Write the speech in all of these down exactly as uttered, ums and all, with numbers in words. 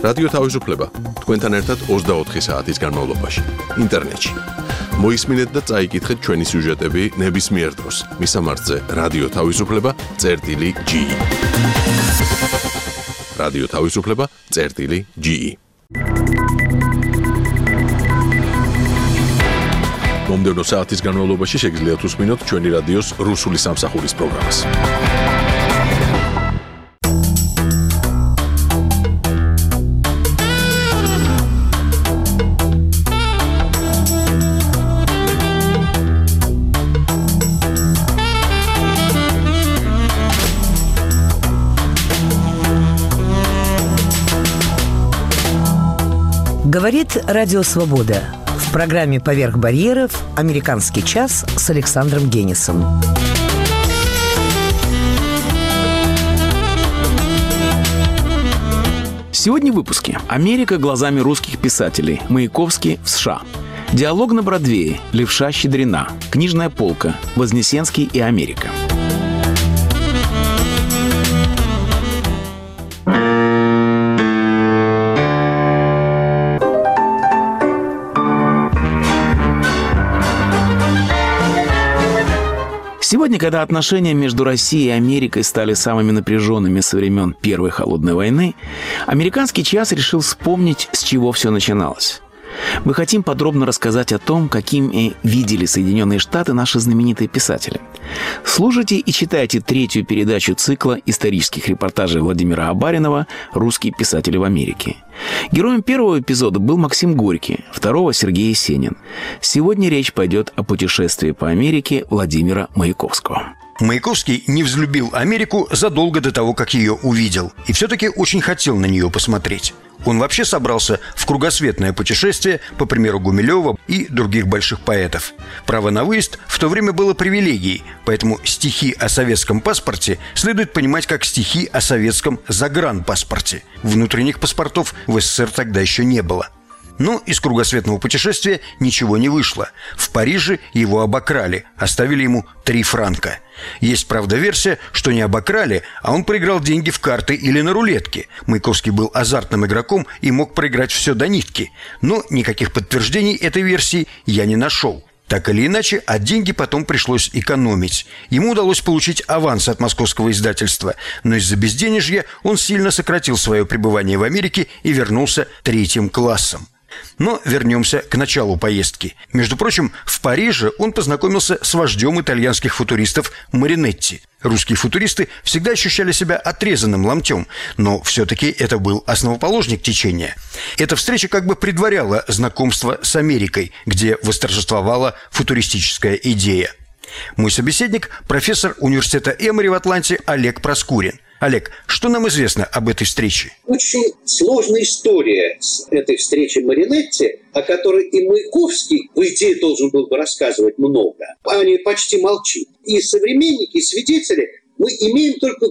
რადიო თავისუფლება თქვენთან ერთად ოცდაოთხი საათის განმავლობაში ინტერნეტში. მოისმინეთ და წაიკითხეთ ჩვენი სიუჟეტები ნებისმიერ დროს. მისამართზე რადიო თავისუფლება წერტილი ჯი ი. რადიო თავისუფლება წერტილი ჯი ი. მომდევნო საათის განმავლობაში შეგიძლიათ უსმინოთ ჩვენი რადიოს რუსული სამსახურის პროგრამას. Говорит Радио Свобода. В программе «Поверх барьеров» «Американский час» с Александром Генисом. Сегодня в выпуске. Америка глазами русских писателей. Маяковский в США. Диалог на Бродвее. Левша Щедрина. Книжная полка. Вознесенский и Америка. Сегодня, когда отношения между Россией и Америкой стали самыми напряженными со времен Первой холодной войны, «Американский час» решил вспомнить, с чего все начиналось. Мы хотим подробно рассказать о том, какими видели Соединенные Штаты наши знаменитые писатели. Слушайте и читайте третью передачу цикла исторических репортажей Владимира Абаринова «Русские писатели в Америке». Героем первого эпизода был Максим Горький, второго – Сергей Есенин. Сегодня речь пойдет о путешествии по Америке Владимира Маяковского. Маяковский не взлюбил Америку задолго до того, как ее увидел, и все-таки очень хотел на нее посмотреть. Он вообще собрался в кругосветное путешествие, по примеру Гумилева и других больших поэтов. Право на выезд в то время было привилегией, поэтому стихи о советском паспорте следует понимать как стихи о советском загранпаспорте. Внутренних паспортов в СССР тогда еще не было. Но из кругосветного путешествия ничего не вышло. В Париже его обокрали, оставили ему три франка. Есть, правда, версия, что не обокрали, а он проиграл деньги в карты или на рулетке. Маяковский был азартным игроком и мог проиграть все до нитки. Но никаких подтверждений этой версии я не нашел. Так или иначе, а деньги потом пришлось экономить. Ему удалось получить аванс от московского издательства, но из-за безденежья он сильно сократил свое пребывание в Америке и вернулся третьим классом. Но вернемся к началу поездки. Между прочим, в Париже он познакомился с вождем итальянских футуристов Маринетти. Русские футуристы всегда ощущали себя отрезанным ломтем, но все-таки это был основоположник течения. Эта встреча как бы предваряла знакомство с Америкой, где восторжествовала футуристическая идея. Мой собеседник – профессор университета Эмори в Атланте Олег Проскурин. Олег, что нам известно об этой встрече? Очень сложная история с этой встречей Маринетти, о которой и Маяковский, по идее, должен был бы рассказывать много. О ней почти молчит. И современники, и свидетели, мы имеем только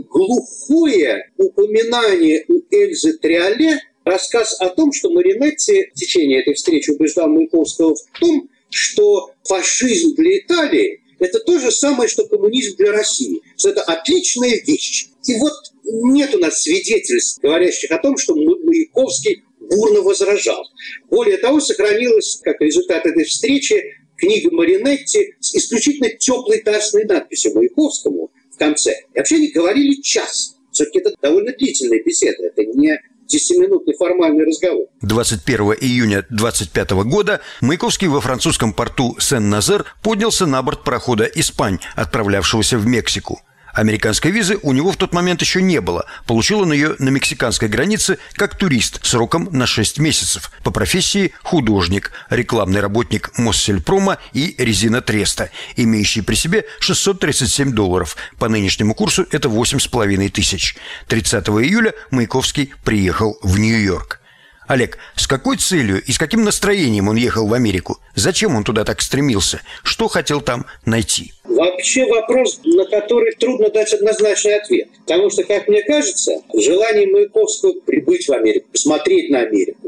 глухое упоминание у Эльзы Триоле, рассказ о том, что Маринетти в течение этой встречи убеждал Маяковского в том, что фашизм для Италии – это то же самое, что коммунизм для России. Что это отличная вещь. И вот нет у нас свидетельств, говорящих о том, что Маяковский бурно возражал. Более того, сохранилась, как результат этой встречи, книга Маринетти с исключительно теплой тасной надписью Маяковскому в конце. И вообще они говорили час. Все-таки это довольно длительная беседа. Это не десятиминутный формальный разговор. двадцать первого июня двадцать пятого года Маяковский во французском порту Сен-Назер поднялся на борт парохода «Испань», отправлявшегося в Мексику. Американской визы у него в тот момент еще не было. Получил он ее на мексиканской границе как турист сроком на шесть месяцев. По профессии художник, рекламный работник Моссельпрома и Резина Треста, имеющий при себе шестьсот тридцать семь долларов. По нынешнему курсу это восемь с половиной тысяч. тридцатого июля Маяковский приехал в Нью-Йорк. Олег, с какой целью и с каким настроением он ехал в Америку? Зачем он туда так стремился? Что хотел там найти? Вообще вопрос, на который трудно дать однозначный ответ. Потому что, как мне кажется, желание Маяковского прибыть в Америку, посмотреть на Америку,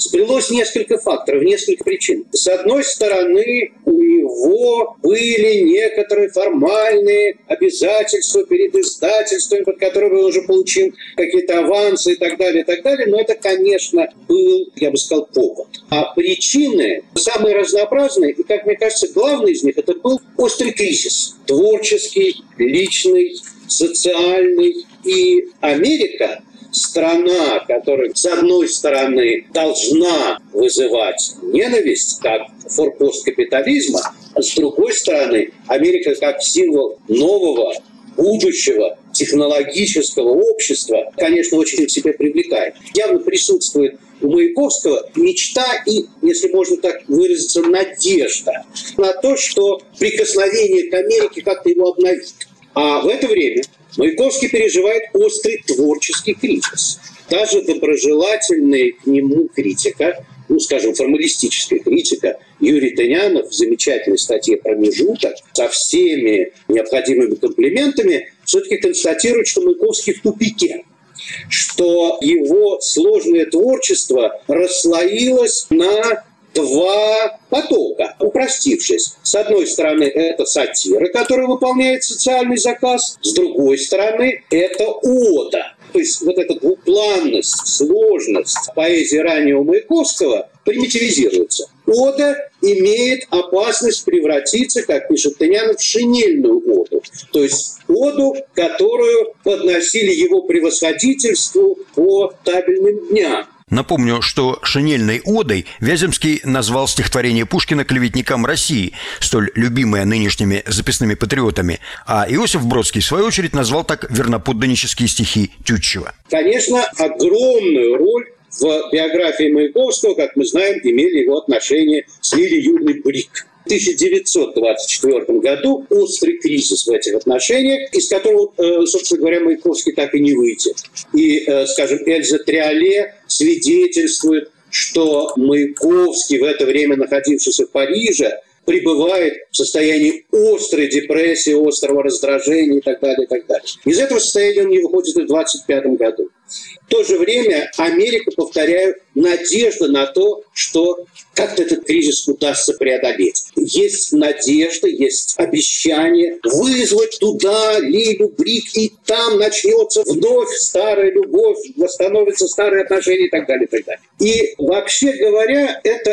сплелось несколько факторов, несколько причин. С одной стороны, у него были некоторые формальные обязательства перед издательствами, под которыми он уже получил какие-то авансы и так далее, и так далее. Но это, конечно, был, я бы сказал, повод. А причины самые разнообразные, и, как мне кажется, главный из них, это был острый кризис. Творческий, личный, социальный. И Америка, страна, которая, с одной стороны, должна вызывать ненависть, как форпост капитализма, а с другой стороны, Америка как символ нового, будущего, технологического общества, конечно, очень к себе привлекает. Явно присутствует у Маяковского мечта и, если можно так выразиться, надежда на то, что прикосновение к Америке как-то его обновит. А в это время Маяковский переживает острый творческий кризис. Даже доброжелательный к нему критика, ну, скажем, формалистическая критика, Юрий Тынянов в замечательной статье «Промежуток» со всеми необходимыми комплиментами все-таки констатирует, что Маяковский в тупике, что его сложное творчество расслоилось на два потока, упростившись. С одной стороны, это сатира, которая выполняет социальный заказ. С другой стороны, это ода. То есть вот эта двупланность, сложность поэзии раннего Маяковского примитивизируется. Ода имеет опасность превратиться, как пишет Тынянов, в шинельную оду. То есть оду, которую подносили его превосходительству по табельным дням. Напомню, что шинельной одой Вяземский назвал стихотворение Пушкина «Клеветникам России», столь любимое нынешними записными патриотами, а Иосиф Бродский, в свою очередь, назвал так верноподданнические стихи Тютчева. Конечно, огромную роль в биографии Маяковского, как мы знаем, имели его отношения с Лилией Юрьевной Брик. В тысяча девятьсот двадцать четвёртом году острый кризис в этих отношениях, из которого, собственно говоря, Маяковский так и не выйдет. И, скажем, Эльза Триоле свидетельствует, что Маяковский, в это время находившийся в Париже, пребывает в состоянии острой депрессии, острого раздражения и так далее, и так далее. Из этого состояния он не выходит и в двадцать пятом году. В то же время Америка, повторяю, надежда на то, что как-то этот кризис удастся преодолеть. Есть надежда, есть обещание вызвать туда Лилю Брик, и там начнется вновь старая любовь, восстановятся старые отношения и так далее, и так далее. И вообще говоря, это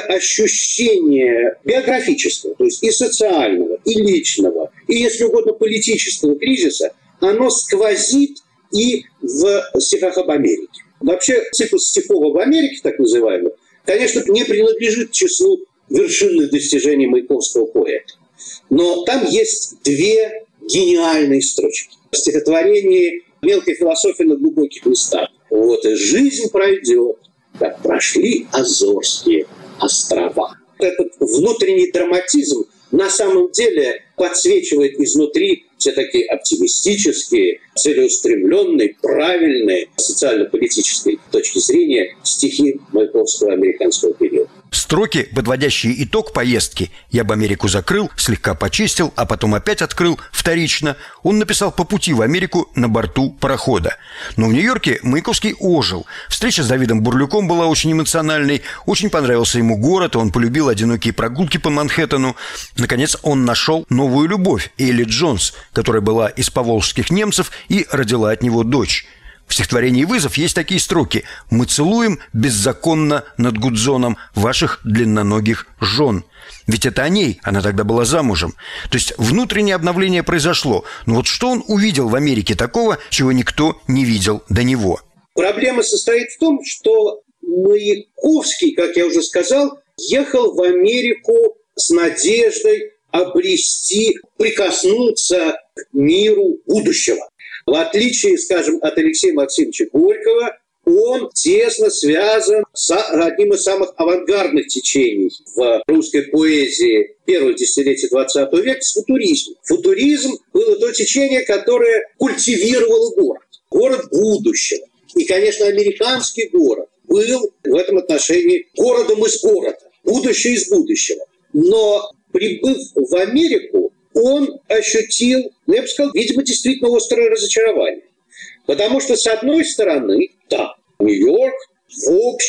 ощущение биографического, то есть и социального, и личного, и, если угодно, политического кризиса, оно сквозит и в стихах об Америке. Вообще цикл стихов об Америке, так называемый, конечно, не принадлежит к числу вершинных достижений Маяковского поэта. Но там есть две гениальные строчки. В стихотворении «Мелкая философия на глубоких местах». Вот и жизнь пройдет, как прошли Азорские острова. Этот внутренний драматизм на самом деле подсвечивает изнутри все такие оптимистические, целеустремленные, правильные с социально-политической точки зрения стихи Маяковского американского периода. Строки, подводящие итог поездки «Я бы Америку закрыл, слегка почистил, а потом опять открыл вторично», он написал по пути в Америку на борту парохода. Но в Нью-Йорке Маяковский ожил. Встреча с Давидом Бурлюком была очень эмоциональной, очень понравился ему город, он полюбил одинокие прогулки по Манхэттену. Наконец, он нашел новую любовь – Элли Джонс, которая была из поволжских немцев и родила от него дочь. В стихотворении «Вызов» есть такие строки: «Мы целуем беззаконно над Гудзоном ваших длинноногих жен». Ведь это о ней, она тогда была замужем. То есть внутреннее обновление произошло. Но вот что он увидел в Америке такого, чего никто не видел до него? Проблема состоит в том, что Маяковский, как я уже сказал, ехал в Америку с надеждой обрести, прикоснуться к миру будущего. В отличие, скажем, от Алексея Максимовича Горького, он тесно связан с одним из самых авангардных течений в русской поэзии первых десятилетий двадцатого века – с футуризмом. Футуризм было то течение, которое культивировало город, город будущего. И, конечно, американский город был в этом отношении городом из города, будущее из будущего. Но, прибыв в Америку, он ощутил, ну, я бы сказал, видимо, действительно острое разочарование. Потому что, с одной стороны, да, Нью-Йорк, в общем,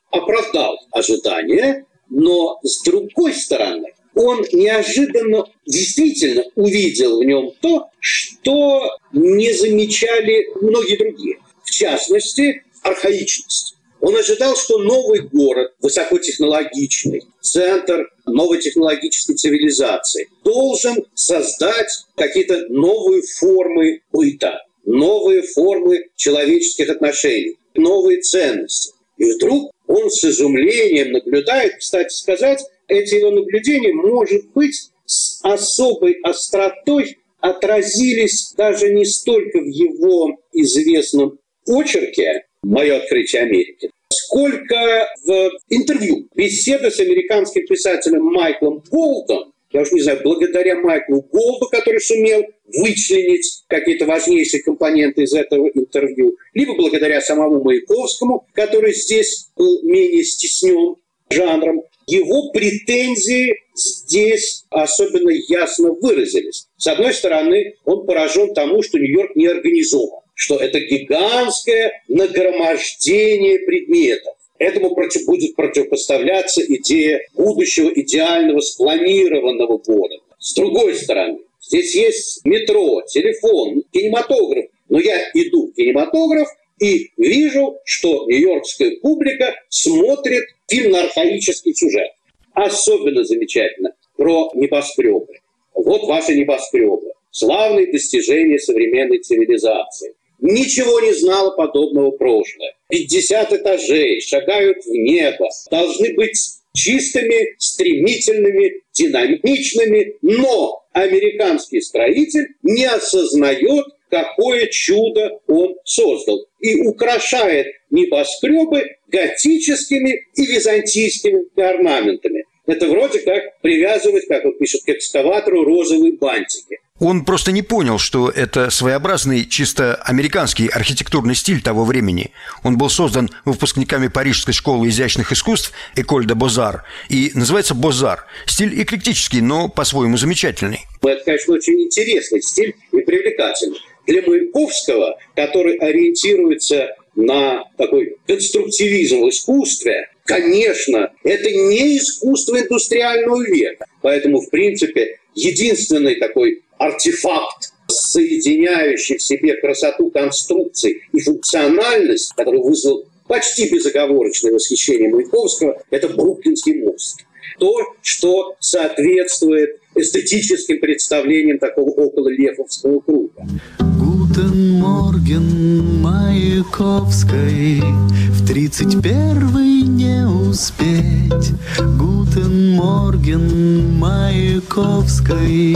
оправдал ожидания, но с другой стороны, он неожиданно действительно увидел в нем то, что не замечали многие другие. В частности, архаичность. Он ожидал, что новый город, высокотехнологичный, центр новой технологической цивилизации, должен создать какие-то новые формы быта, новые формы человеческих отношений, новые ценности. И вдруг он с изумлением наблюдает, кстати сказать, эти его наблюдения, может быть, с особой остротой отразились даже не столько в его известном очерке «Мое открытие Америки», сколько в интервью, беседа с американским писателем Майклом Голдом. Я уж не знаю, благодаря Майклу Голду, который сумел вычленить какие-то важнейшие компоненты из этого интервью, либо благодаря самому Маяковскому, который здесь был менее стеснен жанром, его претензии здесь особенно ясно выразились. С одной стороны, он поражен тому, что Нью-Йорк не организован, что это гигантское нагромождение предметов. Этому против, будет противопоставляться идея будущего идеального спланированного города. С другой стороны, здесь есть метро, телефон, кинематограф. Но я иду в кинематограф и вижу, что нью-йоркская публика смотрит фильм на архаический сюжет. Особенно замечательно про небоскребы. Вот ваши небоскребы. Славные достижения современной цивилизации. Ничего не знало подобного прошлое. пятьдесят этажей, шагают в небо, должны быть чистыми, стремительными, динамичными, но американский строитель не осознает, какое чудо он создал, и украшает небоскребы готическими и византийскими орнаментами. Это вроде как привязывать, как он пишет, к экскаватору розовые бантики. Он просто не понял, что это своеобразный, чисто американский архитектурный стиль того времени. Он был создан выпускниками Парижской школы изящных искусств «Эколь де Бозар» и называется «Бозар». Стиль эклектический, но по-своему замечательный. Это, конечно, очень интересный стиль и привлекательный. Для Маяковского, который ориентируется на такой конструктивизм в искусстве, конечно, это не искусство индустриального века. Поэтому, в принципе, единственный такой артефакт, соединяющий в себе красоту конструкций и функциональность, который вызвал почти безоговорочное восхищение Маяковского, это Бруклинский мост. То, что соответствует эстетическим представлениям такого окололефовского круга. Гутен Морген Маяковской, в тридцать первый не успеть. Гутен Морген Маяковской,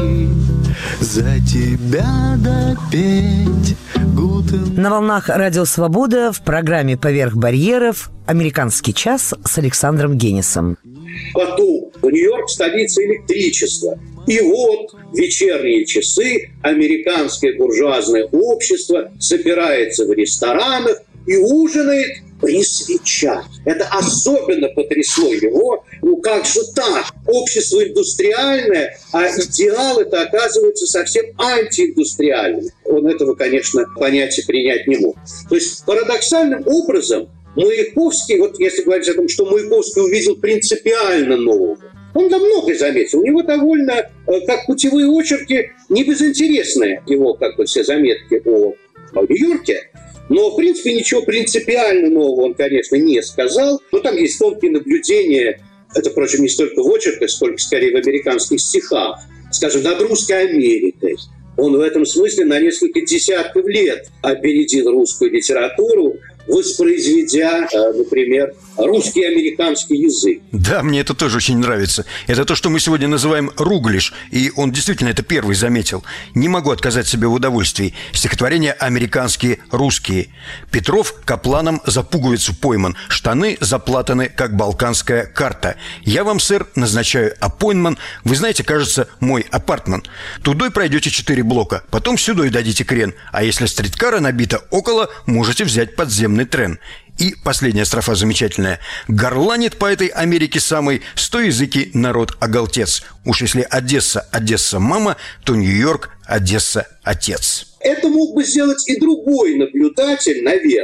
за тебя допеть. Гутен... На волнах Радио Свобода в программе «Поверх барьеров» «Американский час» с Александром Генисом. Потом Нью-Йорк – столица электричества. И вот в вечерние часы американское буржуазное общество собирается в ресторанах и ужинает при свечах. Это особенно потрясло его. Ну как же так? Общество индустриальное, а идеал это оказывается совсем антииндустриальным. Он этого, конечно, понять и принять не мог. То есть парадоксальным образом Маяковский, вот если говорить о том, что Маяковский увидел принципиально нового, он там многое заметил. У него довольно, как путевые очерки, не безинтересные его, как бы, все заметки о, о Нью-Йорке. Но, в принципе, ничего принципиально нового он, конечно, не сказал. Но там есть тонкие наблюдения, это, впрочем, не столько в очерках, сколько, скорее, в американских стихах. Скажем, над русской Америкой. Он в этом смысле на несколько десятков лет опередил русскую литературу, воспроизведя, например, русский и американский язык. Да, мне это тоже очень нравится. Это то, что мы сегодня называем руглиш, и он действительно это первый заметил. Не могу отказать себе в удовольствии. Стихотворение «Американские русские». Петров капланом за пуговицу пойман, штаны заплатаны, как балканская карта. Я вам, сэр, назначаю аппойнтмент. Вы знаете, кажется, мой апартмент. Тудой пройдете четыре блока, потом сюдой дадите крен. А если стриткара набита около, можете взять подземный трен. И последняя строфа замечательная. Горланит по этой Америке самой сто языки народ оголтец. Уж если Одесса, Одесса мама, то Нью-Йорк, Одесса отец. Это мог бы сделать и другой наблюдатель, наверное.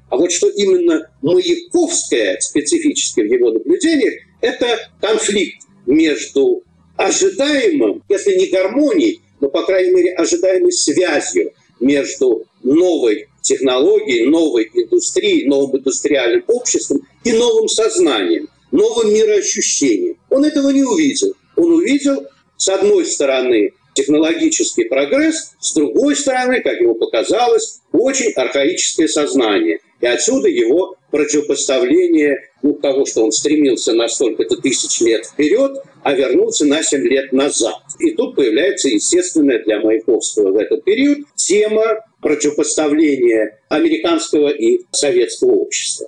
А вот что именно Маяковское, специфически в его наблюдениях, это конфликт между ожидаемым, если не гармонией, но, по крайней мере, ожидаемой связью между новой технологией, новой индустрией, новым индустриальным обществом и новым сознанием, новым мироощущением. Он этого не увидел. Он увидел, с одной стороны, технологический прогресс, с другой стороны, как ему показалось, очень архаическое сознание. И отсюда его противопоставление ну, того, что он стремился на столько-то тысяч лет вперед, а вернулся на семь лет назад. И тут появляется естественная для Маяковского в этот период тема противопоставления американского и советского общества.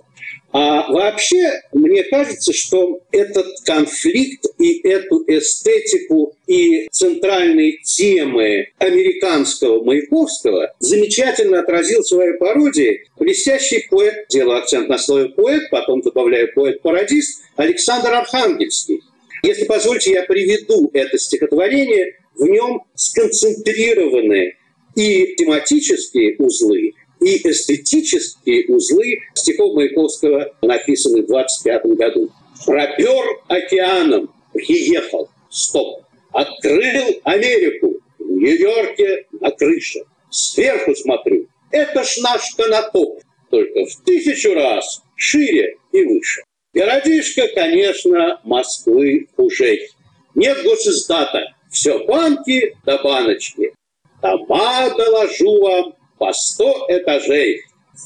А вообще, мне кажется, что этот конфликт и эту эстетику и центральные темы американского Маяковского замечательно отразил в своей пародии блестящий поэт, делаю акцент на слове поэт, потом добавляю поэт-пародист, Александр Архангельский. Если позволите, я приведу это стихотворение. В нем сконцентрированы и тематические узлы, и эстетические узлы стихов Маяковского, написанных в двадцать пятом году. «Пропер океаном, приехал, стоп, открыл Америку, в Нью-Йорке на крыше. Сверху смотрю, это ж наш Конотоп, только в тысячу раз шире и выше. Городишко, конечно, Москвы хуже. Нет госиздата, все банки да баночки. Дома, доложу вам, по сто этажей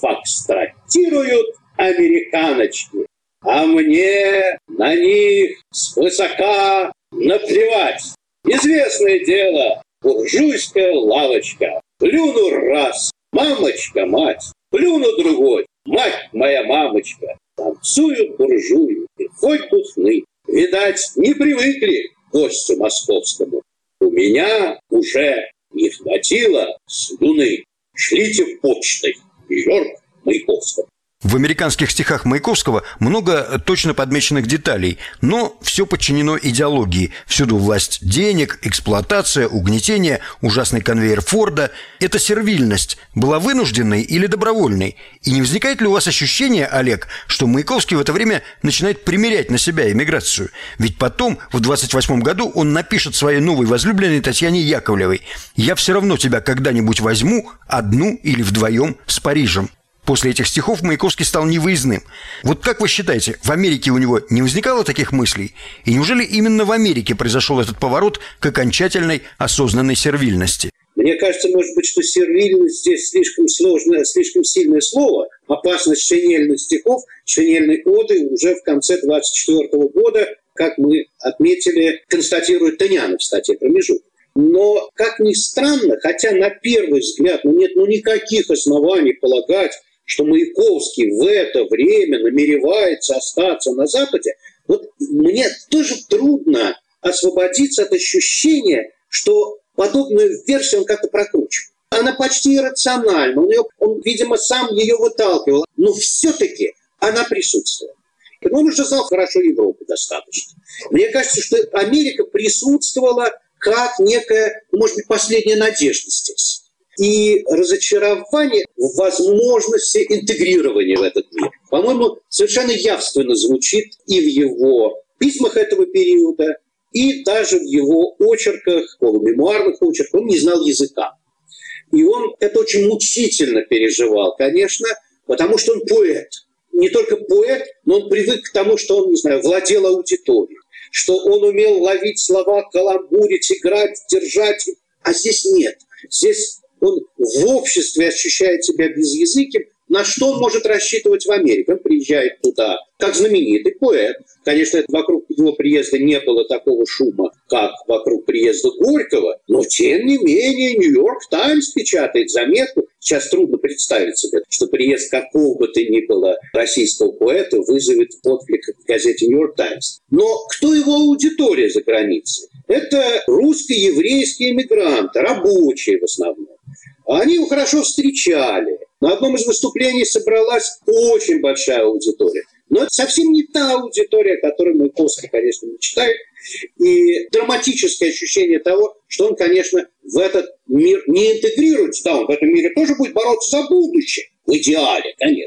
фокстратируют американочки. А мне на них свысока наплевать. Известное дело, буржуйская лавочка. Плюну раз, мамочка, мать. Плюну другой, мать моя мамочка. Танцуют буржуи и хоть бы хны. Видать, не привыкли к гостю московскому. У меня уже не хватило слюны. Шлите почтой. Нью-Йорк, Маяковского. В американских стихах Маяковского много точно подмеченных деталей, но все подчинено идеологии. Всюду власть денег, эксплуатация, угнетение, ужасный конвейер Форда. Эта сервильность была вынужденной или добровольной? И не возникает ли у вас ощущение, Олег, что Маяковский в это время начинает примерять на себя эмиграцию? Ведь потом, в двадцать восьмом году, он напишет своей новой возлюбленной Татьяне Яковлевой: «Я все равно тебя когда-нибудь возьму, одну или вдвоем, с Парижем». После этих стихов Маяковский стал невыездным. Вот как вы считаете, в Америке у него не возникало таких мыслей? И неужели именно в Америке произошел этот поворот к окончательной осознанной сервильности? Мне кажется, может быть, что сервильность здесь слишком сложное, слишком сильное слово. Опасность шинельных стихов, шинельной оды уже в конце двадцать четвёртого года, как мы отметили, констатирует Тынянов в статье «Промежуток». Но, как ни странно, хотя на первый взгляд ну, нет ну, никаких оснований полагать, что Маяковский в это время намеревается остаться на Западе, вот мне тоже трудно освободиться от ощущения, что подобную версию он как-то прокручивает. Она почти иррациональна, он, ее, он, видимо, сам ее выталкивал, но все-таки она присутствовала. И он уже знал хорошо Европу достаточно. Мне кажется, что Америка присутствовала как некая, может быть, последняя надежда здесь. И разочарование в возможности интегрирования в этот мир, по-моему, совершенно явственно звучит и в его письмах этого периода, и даже в его очерках, полумемуарных очерках. Он не знал языка. И он это очень мучительно переживал, конечно, потому что он поэт. Не только поэт, но он привык к тому, что он, не знаю, владел аудиторией, что он умел ловить слова, каламбурить, играть, держать. А здесь нет. Здесь он в обществе ощущает себя безязыким. На что он может рассчитывать в Америке? Он приезжает туда как знаменитый поэт. Конечно, вокруг его приезда не было такого шума, как вокруг приезда Горького, но тем не менее Нью-Йорк Таймс печатает заметку. Сейчас трудно представить себе, что приезд какого бы то ни было российского поэта вызовет отклик в газете Нью-Йорк Таймс. Но кто его аудитория за границей? Это русско-еврейские эмигранты, рабочие в основном. Они его хорошо встречали. На одном из выступлений собралась очень большая аудитория. Но это совсем не та аудитория, которую Маяковский, конечно, мечтает. И драматическое ощущение того, что он, конечно, в этот мир не интегрируется. Да, он в этом мире тоже будет бороться за будущее. В идеале, конечно.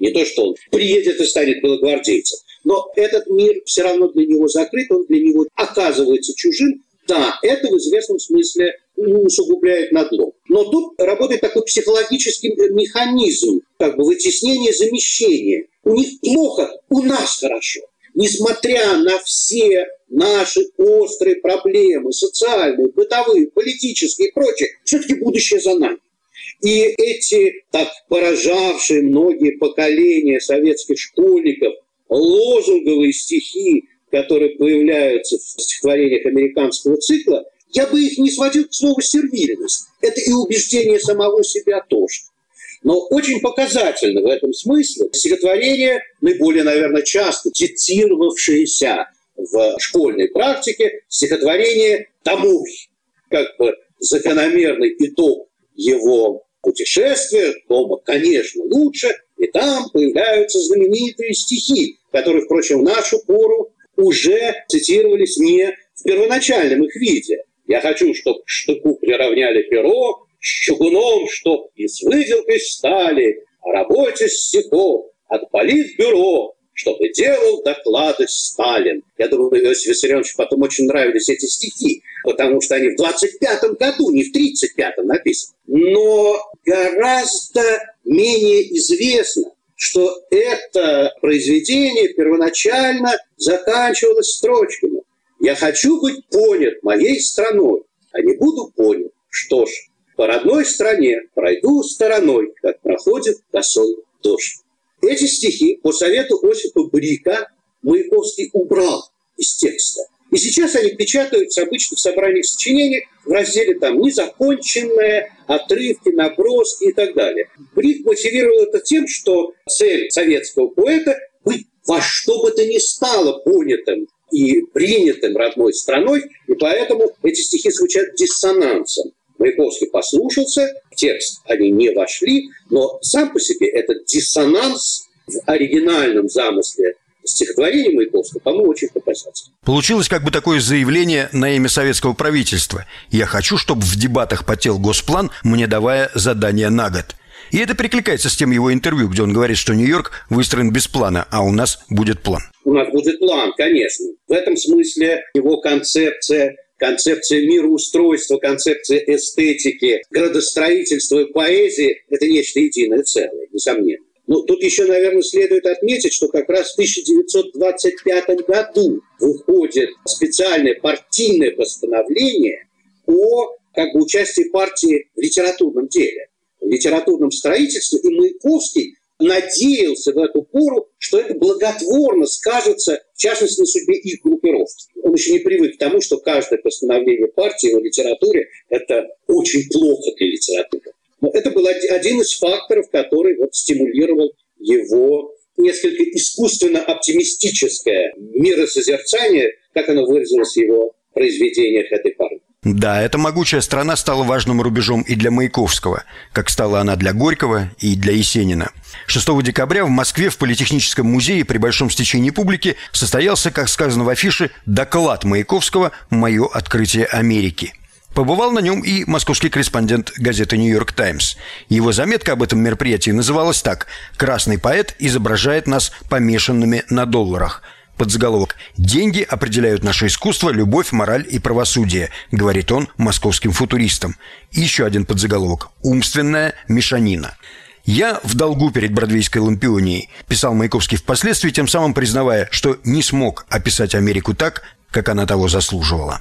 Не то, что он приедет и станет белогвардейцем. Но этот мир все равно для него закрыт, он для него оказывается чужим. Да, это в известном смысле усугубляет надлом. Но тут работает такой психологический механизм, как бы вытеснение, замещение. У них плохо, у нас хорошо. Несмотря на все наши острые проблемы, социальные, бытовые, политические и прочее, все-таки будущее за нами. И эти так поражавшие многие поколения советских школьников лозунговые стихи, которые появляются в стихотворениях американского цикла, я бы их не сводил к слову «сервильность». Это и убеждение самого себя тоже. Но очень показательно в этом смысле стихотворение, наиболее, наверное, часто цитировавшееся в школьной практике, стихотворение «Тамухи». Как бы закономерный итог его путешествия, дома, конечно, лучше, и там появляются знаменитые стихи, которые, впрочем, в нашу пору уже цитировались не в первоначальном их виде. «Я хочу, чтоб к штыку приравняли перо, с чугуном, чтоб и с выделкой стали, о работе стихов, от политбюро, чтобы делал доклады Сталин». Я думаю, Иосифу Виссарионовичу потом очень нравились эти стихи, потому что они в двадцать пятом году, не в тридцать пятом написаны. Но гораздо менее известно, что это произведение первоначально заканчивалось строчками: «Я хочу быть понят моей страной, а не буду понят. Что ж, по родной стране пройду стороной, как проходит косой дождь». Эти стихи по совету Осипа Брика Маяковский убрал из текста. И сейчас они печатаются обычно в собраниях сочинений в разделе там «Незаконченные», «Отрывки», «Наброски» и так далее. Брик мотивировал это тем, что цель советского поэта – быть во что бы то ни стало понятым и принятым родной страной, и поэтому эти стихи звучат диссонансом. Маяковский послушался, в текст они не вошли, но сам по себе этот диссонанс в оригинальном замысле стихотворения Маяковского, по-моему, очень показательно. Получилось как бы такое заявление на имя советского правительства. «Я хочу, чтобы в дебатах потел Госплан, мне давая задания на год». И это перекликается с тем его интервью, где он говорит, что Нью-Йорк выстроен без плана, а у нас будет план. У нас будет план, конечно. В этом смысле его концепция, концепция мироустройства, концепция эстетики, градостроительства и поэзии – это нечто единое целое, несомненно. Но тут еще, наверное, следует отметить, что как раз в тысяча девятьсот двадцать пятом году выходит специальное партийное постановление о как бы, участии партии в литературном деле, в литературном строительстве, и Маяковский надеялся в эту пору, что это благотворно скажется, в частности, на судьбе их группировки. Он еще не привык к тому, что каждое постановление партии в литературе – это очень плохо для литературы. Но это был один из факторов, который вот стимулировал его несколько искусственно оптимистическое миросозерцание, как оно выразилось в его произведениях этой поры. Да, эта могучая страна стала важным рубежом и для Маяковского, как стала она для Горького и для Есенина. шестого декабря в Москве в Политехническом музее при большом стечении публики состоялся, как сказано в афише, доклад Маяковского «Мое открытие Америки». Побывал на нем и московский корреспондент газеты «Нью-Йорк Таймс». Его заметка об этом мероприятии называлась так: «Красный поэт изображает нас помешанными на долларах». Подзаголовок: «Деньги определяют наше искусство, любовь, мораль и правосудие», говорит он московским футуристам. И еще один подзаголовок: «Умственная мешанина». «Я в долгу перед бродвейской лампионией», писал Маяковский впоследствии, тем самым признавая, что не смог описать Америку так, как она того заслуживала.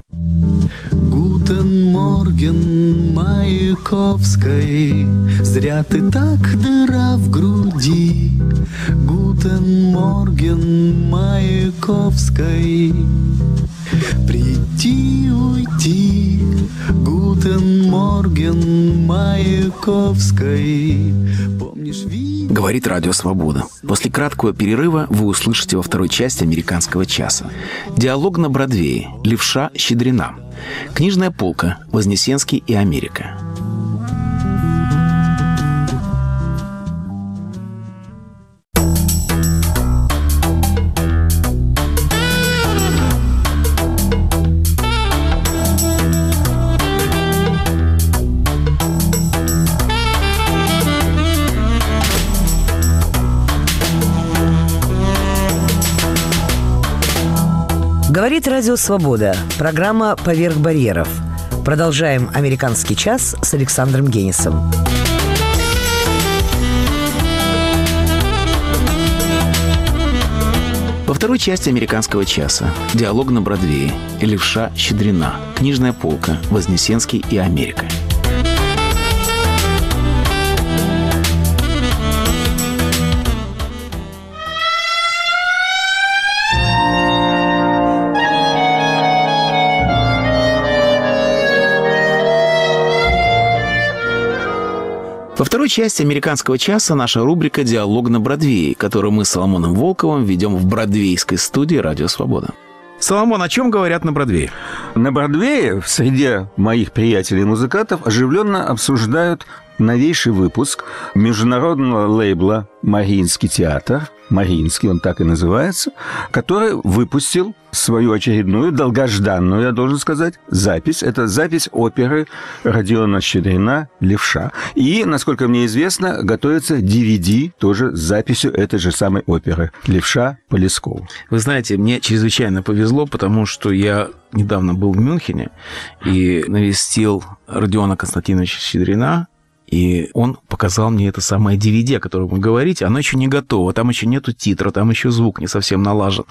Гутен Морген, Маяковской, зря ты так, дыра в груди. Гутен Морген, Маяковской, прийти, уйти. Гутен Морген, Маяковской, помнишь, ви... Говорит Радио Свобода. После краткого перерыва вы услышите во второй части «Американского часа». Диалог на Бродвее. Левша Щедрина. Книжная полка. Вознесенский и Америка. Говорит Радио Свобода. Программа «Поверх барьеров». Продолжаем «Американский час» с Александром Генисом. Во второй части «Американского часа» диалог на Бродвее, Левша, Щедрина, книжная полка, Вознесенский и Америка. Во второй части «Американского часа» наша рубрика «Диалог на Бродвее», которую мы с Соломоном Волковым ведем в бродвейской студии «Радио Свобода». Соломон, о чем говорят на Бродвее? На Бродвее в среде моих приятелей-музыкантов оживленно обсуждают новейший выпуск международного лейбла «Мариинский театр», «Мариинский», он так и называется, который выпустил свою очередную, долгожданную, я должен сказать, запись. Это запись оперы Родиона Щедрина «Левша». И, насколько мне известно, готовится ди ви ди тоже с записью этой же самой оперы «Левша» по Лескову. Вы знаете, мне чрезвычайно повезло, потому что я недавно был в Мюнхене и навестил Родиона Константиновича Щедрина, и он показал мне это самое ди ви ди, о котором вы говорите. Оно еще не готово, там еще нету титра, там еще звук не совсем налажен.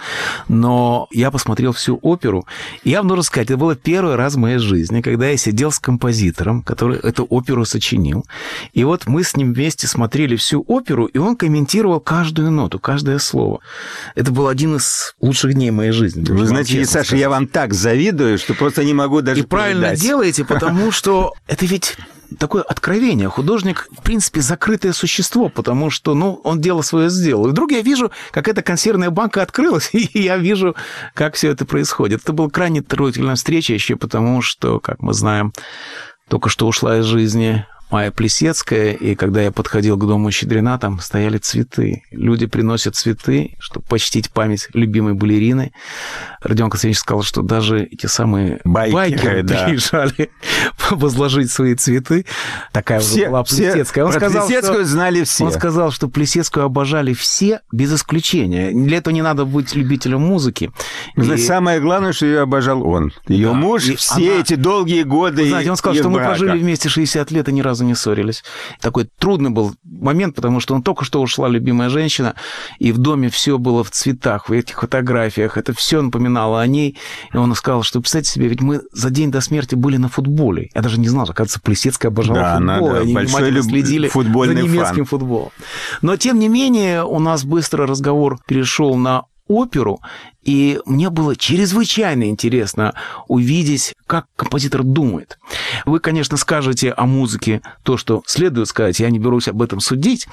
Но я посмотрел всю оперу, и я вам должен сказать, это было первый раз в моей жизни, когда я сидел с композитором, который эту оперу сочинил. И вот мы с ним вместе смотрели всю оперу, и он комментировал каждую ноту, каждое слово. Это был один из лучших дней моей жизни. Вы знаете, Саша, сказать. Я вам так завидую, что просто не могу даже И правильно передать. делаете, потому что это ведь... такое откровение. Художник, в принципе, закрытое существо, потому что, ну, он дело свое сделал. И вдруг я вижу, как эта консервная банка открылась, и я вижу, как все это происходит. Это была крайне трогательная встреча еще потому, что, как мы знаем, только что ушла из жизни Майя Плесецкая, и когда я подходил к дому Щедрина, там стояли цветы. Люди приносят цветы, чтобы почтить память любимой балерины. Родион Константинович сказал, что даже эти самые байкеры, байкеры да. приезжали возложить свои цветы. Такая все, была Плесецкая. Он сказал, Плесецкую что, знали все. Он сказал, что Плесецкую обожали все, без исключения. Для этого не надо быть любителем музыки. И... Знаете, самое главное, что ее обожал он. Ее да. муж и все она... эти долгие годы. Знаете, он сказал, что брака. мы прожили вместе шестьдесят лет и ни разу не ссорились. Такой трудный был момент, потому что он только что ушла любимая женщина, и в доме все было в цветах, в этих фотографиях. Это все напоминало о ней. И он сказал, что, представьте себе, ведь мы за день до смерти были на футболе. Я даже не знал, что, оказывается, Плесецкая обожала да, футбол. Да, они внимательно люб... следили за немецким фан. футболом. Но, тем не менее, у нас быстро разговор перешел на оперу, и мне было чрезвычайно интересно увидеть, как композитор думает. Вы, конечно, скажете о музыке то, что следует сказать, я не берусь об этом судить,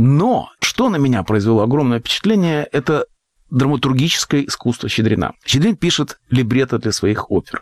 но что на меня произвело огромное впечатление, это драматургическое искусство Щедрина. Щедрин пишет либретто для своих опер.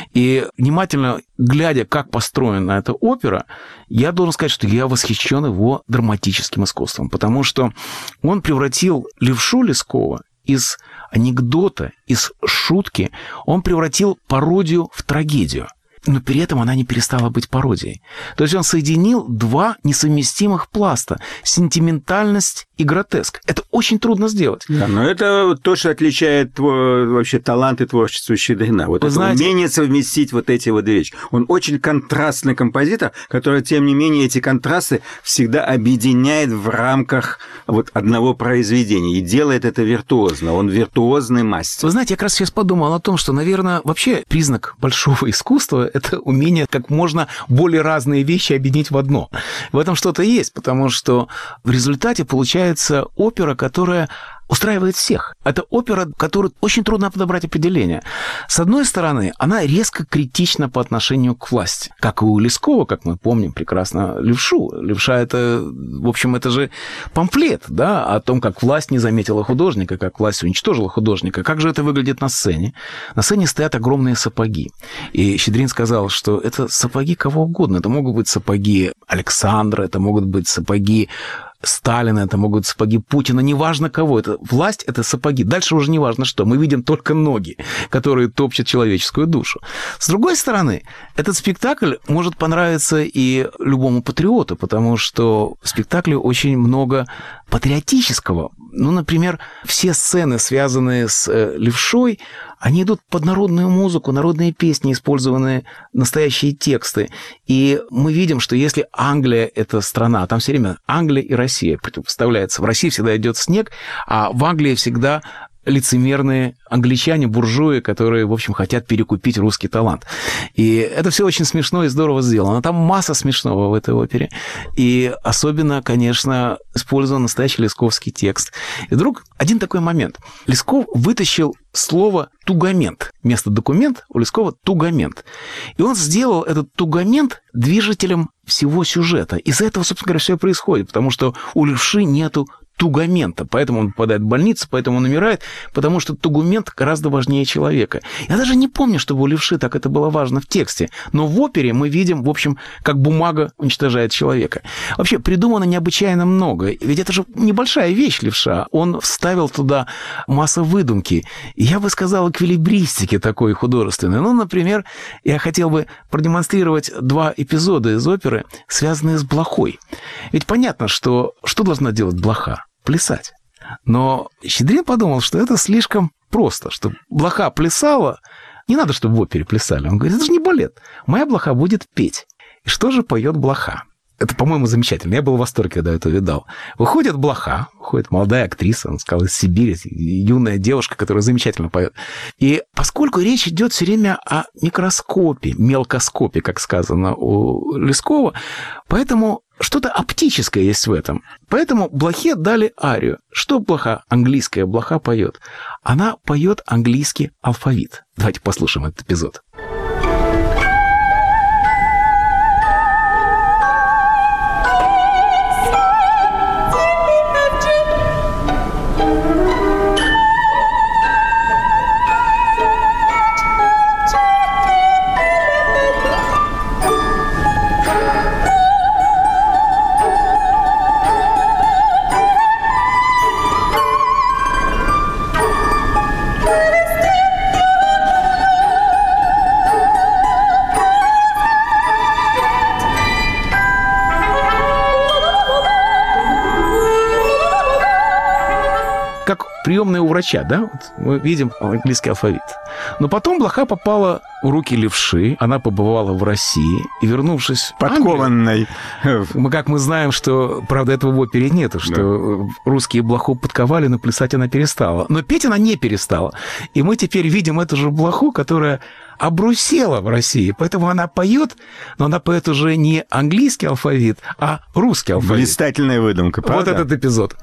И внимательно глядя, как построена эта опера, я должен сказать, что я восхищен его драматическим искусством, потому что он превратил Левшу Лескова из анекдота, из шутки, он превратил пародию в трагедию. Но при этом она не перестала быть пародией. То есть он соединил два несовместимых пласта – сентиментальность и гротеск. Это очень трудно сделать. Да, но это то, что отличает твой, вообще талант и творчество Щедрина. Вот Вы это знаете... умение совместить вот эти вот вещи. Он очень контрастный композитор, который, тем не менее, эти контрасты всегда объединяет в рамках вот одного произведения и делает это виртуозно. Он виртуозный мастер. Вы знаете, я как раз сейчас подумал о том, что, наверное, вообще признак большого искусства – это умение как можно более разные вещи объединить в одно. В этом что-то есть, потому что в результате получается опера, которая устраивает всех. Это опера, которую очень трудно подобрать определение. С одной стороны, она резко критична по отношению к власти. Как и у Лескова, как мы помним прекрасно, Левшу. Левша – это, в общем, это же памфлет, да, о том, как власть не заметила художника, как власть уничтожила художника. Как же это выглядит на сцене? На сцене стоят огромные сапоги. И Щедрин сказал, что это сапоги кого угодно. Это могут быть сапоги Александра, это могут быть сапоги Сталина, это могут быть сапоги Путина, неважно кого. Это власть, это сапоги. Дальше уже неважно что. Мы видим только ноги, которые топчут человеческую душу. С другой стороны, этот спектакль может понравиться и любому патриоту, потому что в спектакле очень много патриотического, ну, например, все сцены, связанные с э, левшой, они идут под народную музыку, народные песни, использованные настоящие тексты. И мы видим, что если Англия – это страна, там все время Англия и Россия противопоставляются. В России всегда идет снег, а в Англии всегда лицемерные англичане, буржуи, которые, в общем, хотят перекупить русский талант. И это все очень смешно и здорово сделано. Там масса смешного в этой опере. И особенно, конечно, использован настоящий лесковский текст. И вдруг один такой момент. Лесков вытащил слово «тугамент». Вместо «документ» у Лескова «тугамент». И он сделал этот тугамент движителем всего сюжета. Из-за этого, собственно говоря, все происходит, потому что у левши нету тугамента, поэтому он попадает в больницу, поэтому он умирает, потому что тугумент гораздо важнее человека. Я даже не помню, чтобы у левши так это было важно в тексте, но в опере мы видим, в общем, как бумага уничтожает человека. Вообще, придумано необычайно много, ведь это же небольшая вещь, левша. Он вставил туда массу выдумки. Я бы сказал, эквилибристики такой художественной. Ну, например, я хотел бы продемонстрировать два эпизода из оперы, связанные с блохой. Ведь понятно, что что должна делать блоха? Плясать. Но Щедрин подумал, что это слишком просто, что блоха плясала, не надо, чтобы в опере плясали. Он говорит, это же не балет, моя блоха будет петь. И что же поет блоха? Это, по-моему, замечательно. Я был в восторге, когда это видал. Выходит блоха, выходит молодая актриса, он сказал, из Сибири, юная девушка, которая замечательно поет. И поскольку речь идет все время о микроскопе, мелкоскопе, как сказано у Лескова, поэтому что-то оптическое есть в этом. Поэтому блохе дали арию. Что блоха, английская блоха поет? Она поет английский алфавит. Давайте послушаем этот эпизод. Приемная у врача, да? Вот мы видим английский алфавит. Но потом блоха попала в руки левши, она побывала в России, и, вернувшись подкованной, мы, как мы знаем, что, правда, этого в опере нету, что да. Русские блоху подковали, но плясать она перестала. Но петь она не перестала. И мы теперь видим эту же блоху, которая обрусела в России. Поэтому она поет, но она поет уже не английский алфавит, а русский алфавит. Блистательная выдумка, правда? Вот этот эпизод.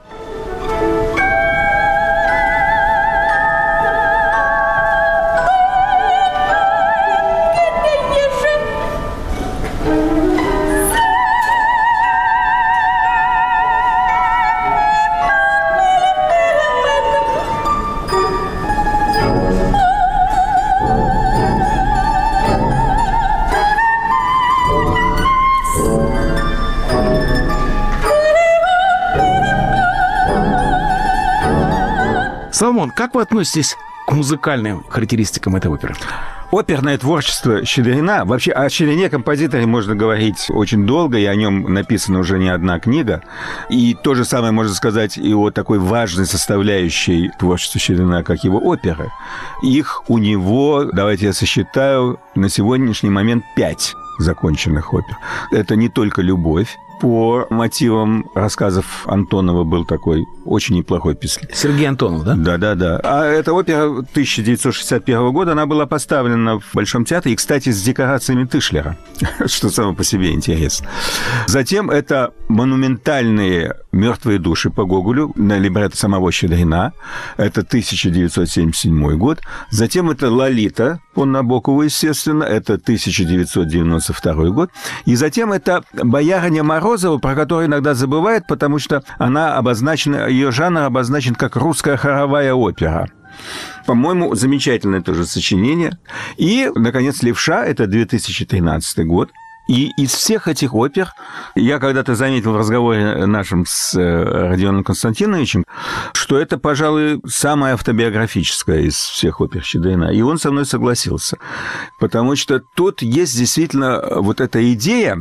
Соломон, как вы относитесь к музыкальным характеристикам этой оперы? Оперное творчество Щедрина, вообще о Щедрине-композиторе можно говорить очень долго, и о нем написана уже не одна книга. И то же самое можно сказать и о такой важной составляющей творчества Щедрина, как его оперы. Их у него, давайте я сосчитаю, на сегодняшний момент пять законченных опер. Это не только «Любовь». По мотивам рассказов Антонова был такой очень неплохой писатель. Сергей Антонов, да? Да-да-да. А эта опера тысяча девятьсот шестьдесят первого года, она была поставлена в Большом театре, и, кстати, с декорациями Тышлера, что само по себе интересно. Затем это монументальные «Мертвые души» по Гоголю на либретто самого Щедрина. Это тысяча девятьсот семьдесят седьмой год. Затем это «Лолита» по Набокову, естественно. Это тысяча девятьсот девяносто второй год. И затем это «Боярыня Морозова», про которую иногда забывают, потому что она обозначена, ее жанр обозначен как русская хоровая опера. По-моему, замечательное тоже сочинение. И, наконец, «Левша» – это две тысячи тринадцатый год. И из всех этих опер, я когда-то заметил в разговоре нашем с Родионом Константиновичем, что это, пожалуй, самая автобиографическая из всех опер Щедрина. И он со мной согласился. Потому что тут есть действительно вот эта идея,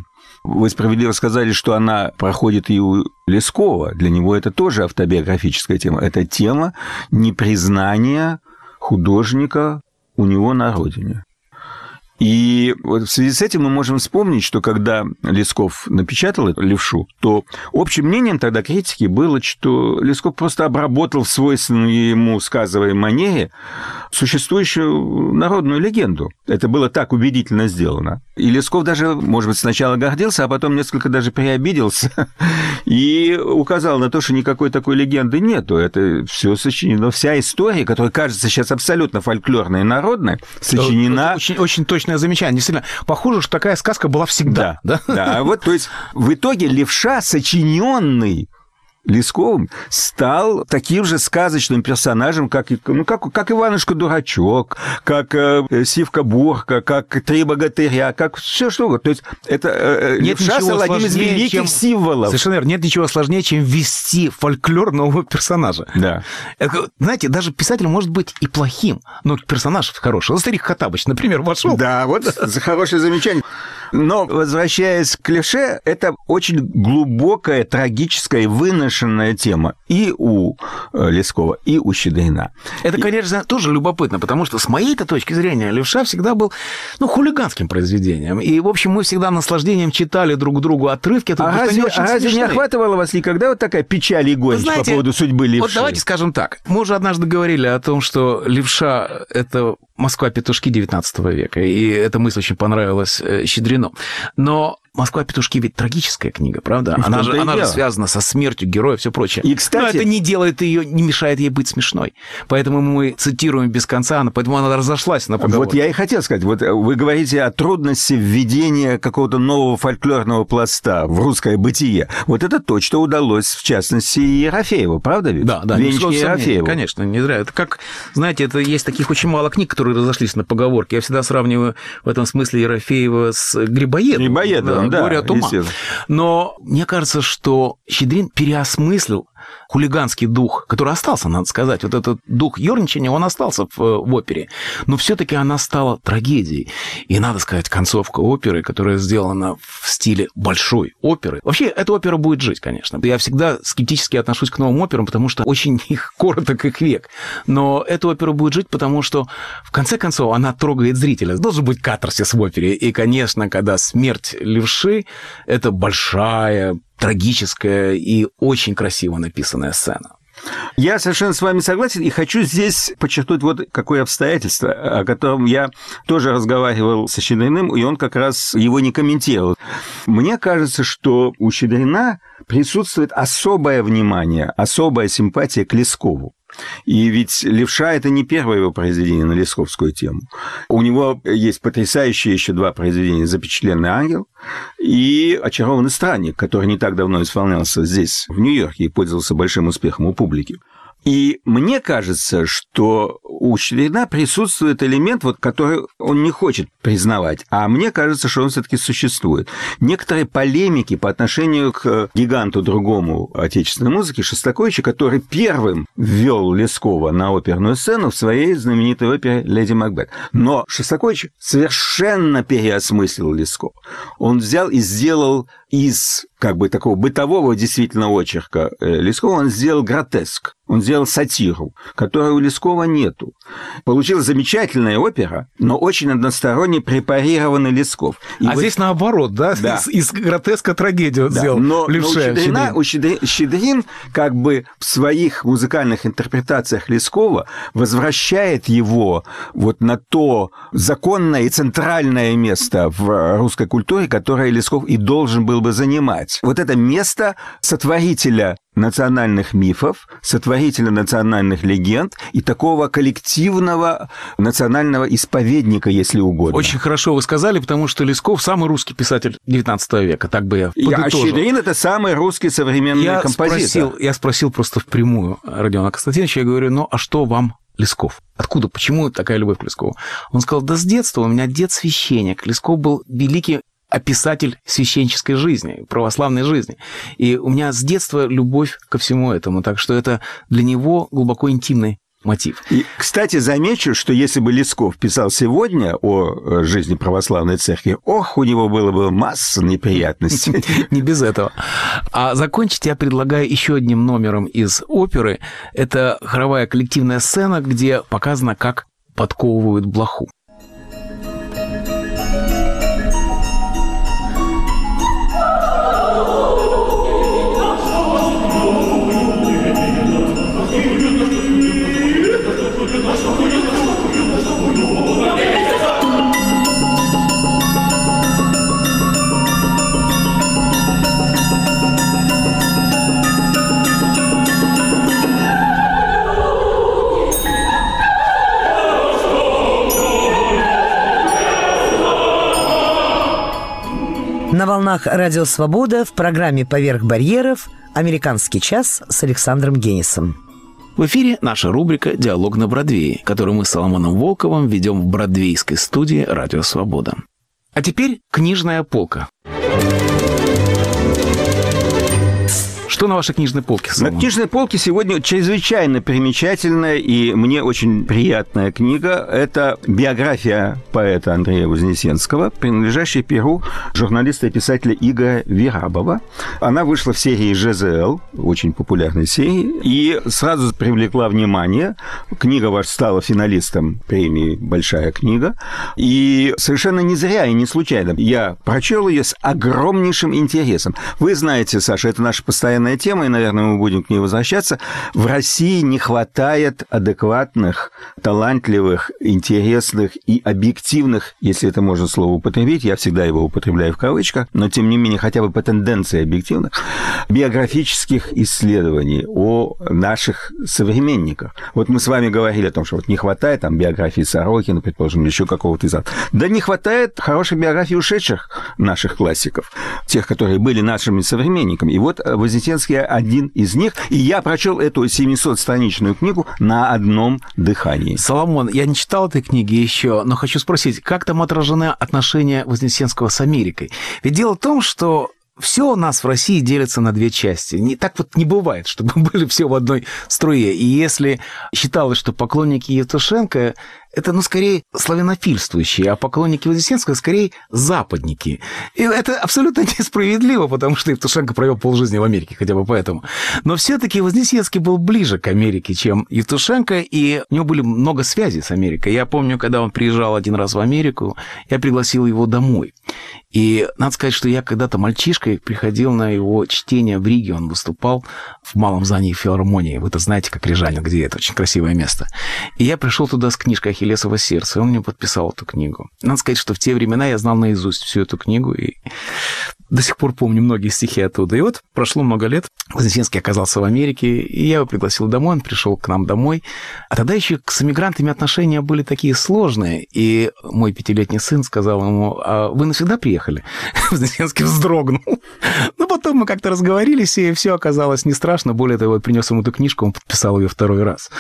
Вы справедливо сказали, что она проходит и у Лескова. Для него это тоже автобиографическая тема. Это тема непризнания художника у него на родине. И вот в связи с этим мы можем вспомнить, что когда Лесков напечатал эту «Левшу», то общим мнением тогда критики было, что Лесков просто обработал в свойственной ему сказовой манере существующую народную легенду. Это было так убедительно сделано. И Лесков даже, может быть, сначала гордился, а потом несколько даже приобиделся и указал на то, что никакой такой легенды нету. Это все сочинено. Вся история, которая кажется сейчас абсолютно фольклорной и народной, сочинена... Очень, очень точное замечание. Действительно, похоже, что такая сказка была всегда. Да, да. да. Вот, то есть, в итоге Левша, сочиненный Лесковым, стал таким же сказочным персонажем, как, ну, как, как Иванушка-дурачок, как э, Сивка-Бурка, как Три богатыря, как все что угодно. То есть это э, Левша стал одним из великих чем... символов. Совершенно верно. Нет ничего сложнее, чем ввести фольклор нового персонажа. Да. Это, знаете, даже писатель может быть и плохим, но персонаж хороший. Вот Старик Хоттабыч, например, вошел. Да, вот за хорошее замечание. Но, возвращаясь к Левше, это очень глубокая, трагическая и выношенная тема и у Лескова, и у Щедрина. Это, конечно, и... тоже любопытно, потому что с моей-то точки зрения Левша всегда был, ну, хулиганским произведением. И, в общем, мы всегда наслаждением читали друг другу отрывки. А разве, а разве не охватывала вас никогда вот такая печаль и горечь по поводу судьбы Левши? Вот давайте скажем так. Мы уже однажды говорили о том, что Левша – это Москва-петушки девятнадцатого века, и эта мысль очень понравилась Щедрину. Но «Москва-петушки» ведь трагическая книга, правда? Она же, она же связана со смертью героя и все прочее. И, кстати... Но это не делает ее, не мешает ей быть смешной. Поэтому мы цитируем без конца, поэтому она разошлась на поговорке. Вот я и хотел сказать. Вот вы говорите о трудности введения какого-то нового фольклорного пласта в русское бытие. Вот это то, что удалось, в частности, Ерофееву, правда ведь? Да, да. Венечке Ерофееву. Конечно, не зря. Это как, знаете, это есть таких очень мало книг, которые разошлись на поговорке. Я всегда сравниваю в этом смысле Ерофеева с Грибоедовым. Грибоедовым, да, «Горе от ума». Но мне кажется, что Щедрин переосмыслил хулиганский дух, который остался, надо сказать. Вот этот дух ёрничания, он остался в, в опере. Но все-таки она стала трагедией. И, надо сказать, концовка оперы, которая сделана в стиле большой оперы. Вообще, эта опера будет жить, конечно. Я всегда скептически отношусь к новым операм, потому что очень их короток их век. Но эта опера будет жить, потому что, в конце концов, она трогает зрителя. Должен быть катарсис в опере. И, конечно, когда смерть Левши, это большая, трагическая и очень красиво написанная сцена. Я совершенно с вами согласен и хочу здесь подчеркнуть вот какое обстоятельство, о котором я тоже разговаривал со Щедриным, и он как раз его не комментировал. Мне кажется, что у Щедрина присутствует особое внимание, особая симпатия к Лескову. И ведь «Левша» — это не первое его произведение на лесковскую тему. У него есть потрясающие еще два произведения «Запечатленный ангел» и «Очарованный странник», который не так давно исполнялся здесь, в Нью-Йорке, и пользовался большим успехом у публики. И мне кажется, что у Щедрина присутствует элемент, вот, который он не хочет признавать, а мне кажется, что он все-таки существует. Некоторые полемики по отношению к гиганту другому отечественной музыки Шостаковичу, который первым ввел Лескова на оперную сцену в своей знаменитой опере «Леди Макбет». Но Шостакович совершенно переосмыслил Лескова. Он взял и сделал из как бы такого бытового действительно очерка Лескова, он сделал гротеск, он сделал сатиру, которой у Лескова нету. Получилась замечательная опера, но очень односторонне препарированный Лесков. И а вот... здесь наоборот, да? да. Из, из гротеска трагедию да. сделал Но, Левша. Но у Щедрина, у Щедрин как бы в своих музыкальных интерпретациях Лескова возвращает его вот на то законное и центральное место в русской культуре, которое Лесков и должен был бы занимать. Вот это место сотворителя национальных мифов, сотворителя национальных легенд и такого коллективного национального исповедника, если угодно. Очень хорошо вы сказали, потому что Лесков самый русский писатель девятнадцатого века, так бы я подытожил. А Щедрин – это самый русский современный я композитор. Спросил, я спросил просто впрямую Родиона Константиновича, я говорю, ну а что вам Лесков? Откуда, почему такая любовь к Лескову? Он сказал, да с детства, у меня дед священник. Лесков был великий описатель священнической жизни, православной жизни. И у меня с детства любовь ко всему этому, так что это для него глубоко интимный мотив. И, кстати, замечу, что если бы Лесков писал сегодня о жизни православной церкви, ох, у него было бы масса неприятностей. Не без этого. А закончить я предлагаю еще одним номером из оперы. Это хоровая коллективная сцена, где показано, как подковывают блоху. На волнах «Радио Свобода» в программе «Поверх барьеров» «Американский час» с Александром Генисом. В эфире наша рубрика «Диалог на Бродвее», которую мы с Соломоном Волковым ведем в бродвейской студии «Радио Свобода». А теперь книжная полка. Что на вашей книжной полке, Соломон? На книжной полке сегодня чрезвычайно примечательная и мне очень приятная книга. Это биография поэта Андрея Вознесенского, принадлежащая перу журналиста и писателя Игоря Вирабова. Она вышла в серии ЖЗЛ, очень популярной серии, и сразу привлекла внимание. Книга ваша стала финалистом премии «Большая книга». И совершенно не зря и не случайно. Я прочел ее с огромнейшим интересом. Вы знаете, Саша, это наша постоянная тема, и, наверное, мы будем к ней возвращаться. В России не хватает адекватных, талантливых, интересных и объективных, если это можно слово употребить, я всегда его употребляю в кавычках, но, тем не менее, хотя бы по тенденции объективных, биографических исследований о наших современниках. Вот мы с вами говорили о том, что вот не хватает там биографии Сорокина, предположим, еще какого-то из авторов. Да не хватает хорошей биографии ушедших наших классиков, тех, которые были нашими современниками. И вот Вознесенский один из них, и я прочел эту семисотстраничную книгу на одном дыхании. Соломон, я не читал этой книги еще, но хочу спросить, как там отражены отношения Вознесенского с Америкой? Ведь дело в том, что все у нас в России делится на две части. Не, так вот не бывает, чтобы были все в одной струе. И если считалось, что поклонники Евтушенко – это, ну, скорее, славянофильствующие, а поклонники Вознесенского – скорее, западники. И это абсолютно несправедливо, потому что Евтушенко провел полжизни в Америке, хотя бы поэтому. Но все-таки Вознесенский был ближе к Америке, чем Евтушенко, и у него были много связей с Америкой. Я помню, когда он приезжал один раз в Америку, я пригласил его домой. И надо сказать, что я когда-то мальчишкой приходил на его чтение в Риге, он выступал в малом здании филармонии. Вы-то знаете, как рижане, где это, очень красивое место. И я пришел туда с книжкой «Ахиллесово сердце», и он мне подписал эту книгу. Надо сказать, что в те времена я знал наизусть всю эту книгу, и до сих пор помню многие стихи оттуда. И вот прошло много лет, Вознесенский оказался в Америке, и я его пригласил домой, он пришел к нам домой. А тогда еще с эмигрантами отношения были такие сложные, и мой пятилетний сын сказал ему: а вы навсегда приехали? Вознесенский вздрогнул. Но потом мы как-то разговорились, и все оказалось не страшно. Более того, я принес ему эту книжку, он подписал ее второй раз.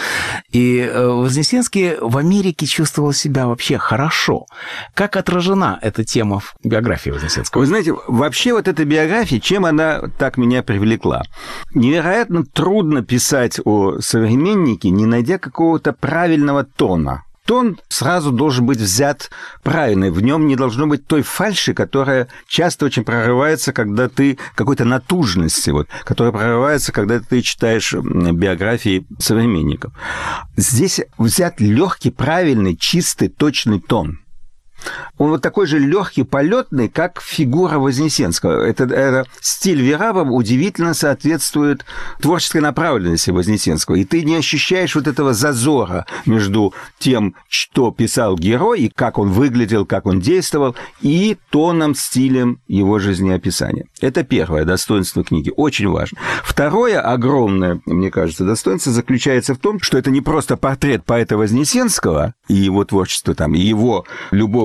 И Вознесенский в Америке чувствовал себя вообще хорошо. Как отражена эта тема в биографии Вознесенского? Вы знаете, вообще вот эта биография, чем она так меня привлекла? Невероятно трудно писать о современнике, не найдя какого-то правильного тона. Тон сразу должен быть взят правильный. В нем не должно быть той фальши, которая часто очень прорывается, когда ты какой-то натужности, вот, которая прорывается, когда ты читаешь биографии современников. Здесь взят легкий, правильный, чистый, точный тон. Он вот такой же легкий, полетный, как фигура Вознесенского. Это, это стиль Вирабова удивительно соответствует творческой направленности Вознесенского. И ты не ощущаешь вот этого зазора между тем, что писал герой, и как он выглядел, как он действовал, и тоном, стилем его жизнеописания. Это первое достоинство книги, очень важно. Второе огромное, мне кажется, достоинство заключается в том, что это не просто портрет поэта Вознесенского и его творчества, там, и его любовь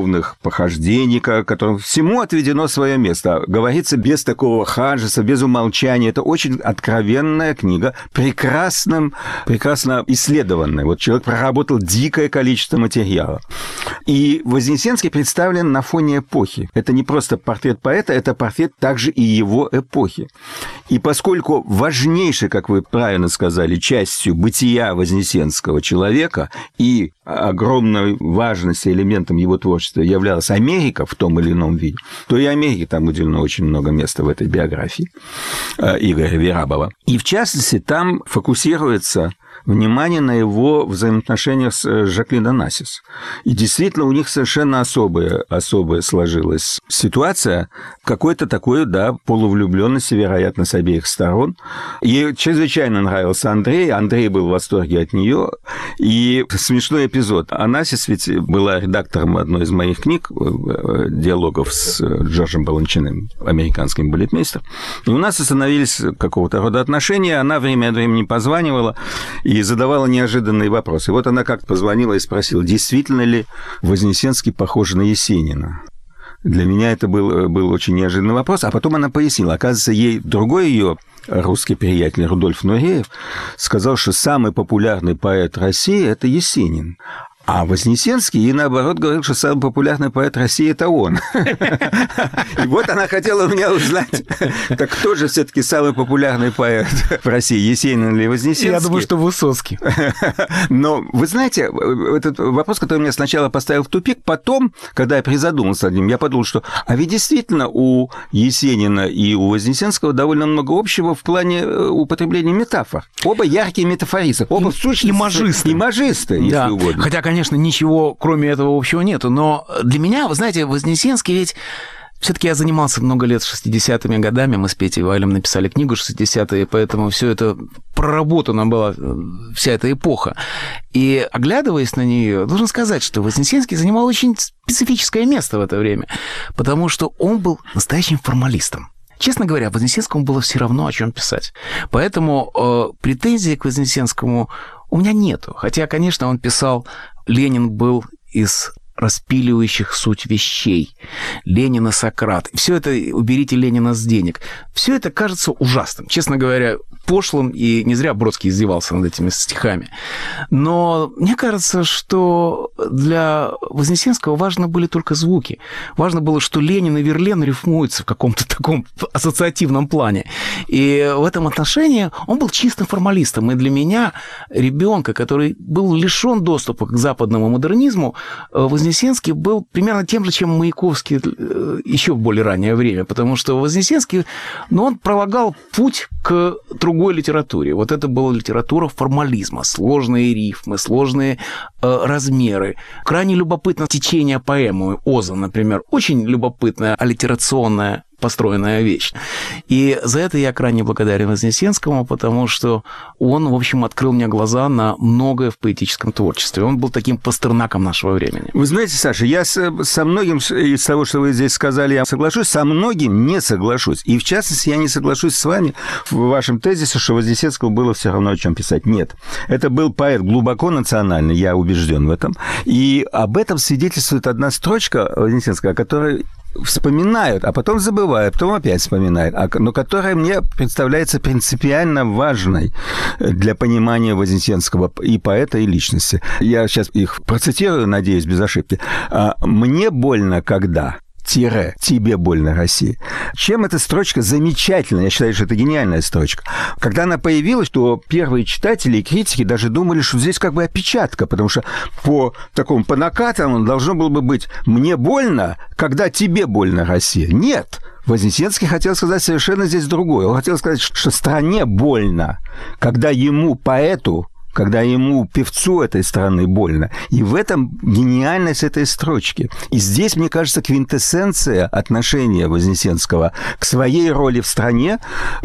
любовных похождений, которым всему отведено свое место. Говорится без такого ханжества, без умолчания. Это очень откровенная книга, прекрасным, прекрасно исследованная. Вот человек проработал дикое количество материала. И Вознесенский представлен на фоне эпохи. Это не просто портрет поэта, это портрет также и его эпохи. И поскольку важнейшей, как вы правильно сказали, частью бытия вознесенского человека и огромной важности элементом его творчества являлась Америка в том или ином виде, то и Америке там уделено очень много места в этой биографии Игоря Верабова. И, в частности, там фокусируется внимание на его взаимоотношениях с Жаклин Онассис. И действительно, у них совершенно особая, особая сложилась ситуация, какой-то такой, да, полувлюбленности, вероятно, с обеих сторон. Ей чрезвычайно нравился Андрей, Андрей был в восторге от нее. И смешной эпизод. Онассис ведь была редактором одной из моих книг, диалогов с Джорджем Баланчиным, американским балетмейстером. И у нас установились какого-то рода отношения, она время от времени позванивала и задавала неожиданные вопросы. И вот она как-то позвонила и спросила, действительно ли Вознесенский похож на Есенина. Для меня это был, был очень неожиданный вопрос. А потом она пояснила. Оказывается, ей другой ее русский приятель Рудольф Нуреев сказал, что самый популярный поэт России – это Есенин. А Вознесенский ей, наоборот, говорил, что самый популярный поэт России – это он. И вот она хотела у меня узнать, так кто же все-таки самый популярный поэт в России, Есенин или Вознесенский? Я думаю, что Высоцкий. Но вы знаете, этот вопрос, который меня сначала поставил в тупик, потом, когда я призадумался над ним, я подумал, что а ведь действительно у Есенина и у Вознесенского довольно много общего в плане употребления метафор. Оба яркие метафористы, оба в сущности имажисты. Имажисты, если да. угодно. Хотя, конечно, ничего кроме этого общего нету, но для меня, вы знаете, Вознесенский ведь... Все-таки я занимался много лет шестидесятыми годами, мы с Петей Вайлем написали книгу шестидесятые, поэтому все это проработана была, вся эта эпоха. И, оглядываясь на нее, должен сказать, что Вознесенский занимал очень специфическое место в это время, потому что он был настоящим формалистом. Честно говоря, Вознесенскому было все равно, о чем писать. Поэтому э, претензий к Вознесенскому у меня нету. Хотя, конечно, он писал, Ленин был из распиливающих суть вещей. Ленин и Сократ. Все это уберите Ленина с денег. Все это кажется ужасным. Честно говоря, пошлым, и не зря Бродский издевался над этими стихами. Но мне кажется, что для Вознесенского важны были только звуки. Важно было, что Ленин и Верлен рифмуются в каком-то таком ассоциативном плане. И в этом отношении он был чистым формалистом. И для меня, ребенка, который был лишен доступа к западному модернизму, Вознесенский был примерно тем же, чем Маяковский еще в более раннее время. Потому что Вознесенский, ну, он пролагал путь к другой литературе. Вот это была литература формализма. Сложные рифмы, сложные э, размеры. Крайне любопытно течение поэмы Оза, например. Очень любопытная аллитерационная построенная вещь. И за это я крайне благодарен Вознесенскому, потому что он, в общем, открыл мне глаза на многое в поэтическом творчестве. Он был таким Пастернаком нашего времени. Вы знаете, Саша, я с, со многим из того, что вы здесь сказали, я соглашусь, со многим не соглашусь. И, в частности, я не соглашусь с вами в вашем тезисе, что Вознесенскому было все равно, о чем писать. Нет. Это был поэт глубоко национальный, я убежден в этом. И об этом свидетельствует одна строчка Вознесенского, о которой вспоминают, а потом забывают, потом опять вспоминают, но которая мне представляется принципиально важной для понимания Вознесенского и поэта, и личности. Я сейчас их процитирую, надеюсь, без ошибки. «Мне больно, когда...» Тире, тебе больно, Россия. Чем эта строчка замечательна? Я считаю, что это гениальная строчка. Когда она появилась, то первые читатели и критики даже думали, что здесь как бы опечатка, потому что по такому, по накатанному должно было бы быть «мне больно, когда тебе больно, Россия». Нет. Вознесенский хотел сказать совершенно здесь другое. Он хотел сказать, что стране больно, когда ему, поэту, когда ему, певцу этой страны, больно. И в этом гениальность этой строчки. И здесь, мне кажется, квинтэссенция отношения Вознесенского к своей роли в стране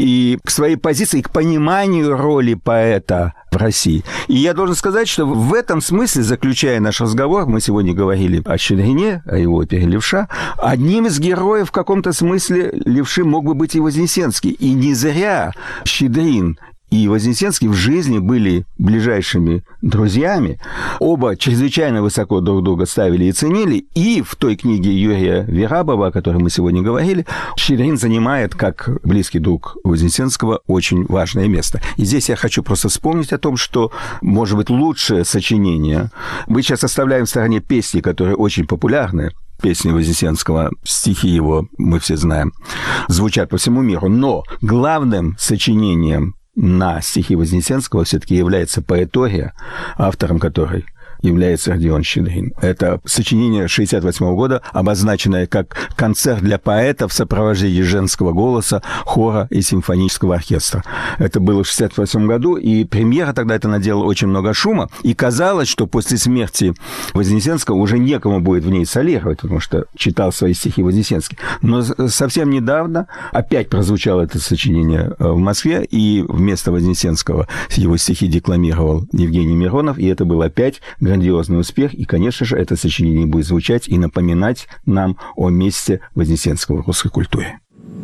и к своей позиции, к пониманию роли поэта в России. И я должен сказать, что в этом смысле, заключая наш разговор, мы сегодня говорили о Щедрине, о его опере «Левша», одним из героев в каком-то смысле Левши мог бы быть и Вознесенский. И не зря Щедрин и Вознесенский в жизни были ближайшими друзьями. Оба чрезвычайно высоко друг друга ставили и ценили. И в той книге Юрия Верабова, о которой мы сегодня говорили, Щедрин занимает, как близкий друг Вознесенского, очень важное место. И здесь я хочу просто вспомнить о том, что, может быть, лучшее сочинение. Мы сейчас оставляем в стороне песни, которые очень популярны. Песни Вознесенского, стихи его, мы все знаем, звучат по всему миру. Но главным сочинением на стихи Вознесенского все-таки является поэтория, автором которой является Родион Щедрин. Это сочинение шестьдесят восьмого года, обозначенное как концерт для поэта в сопровождении женского голоса, хора и симфонического оркестра. Это было в шестьдесят восьмом году, и премьера тогда это наделала очень много шума, и казалось, что после смерти Вознесенского уже некому будет в ней солировать, потому что читал свои стихи Вознесенский. Но совсем недавно опять прозвучало это сочинение в Москве, и вместо Вознесенского его стихи декламировал Евгений Миронов, и это был опять грандиозный успех, и, конечно же, это сочинение будет звучать и напоминать нам о месте Вознесенского в русской культуре.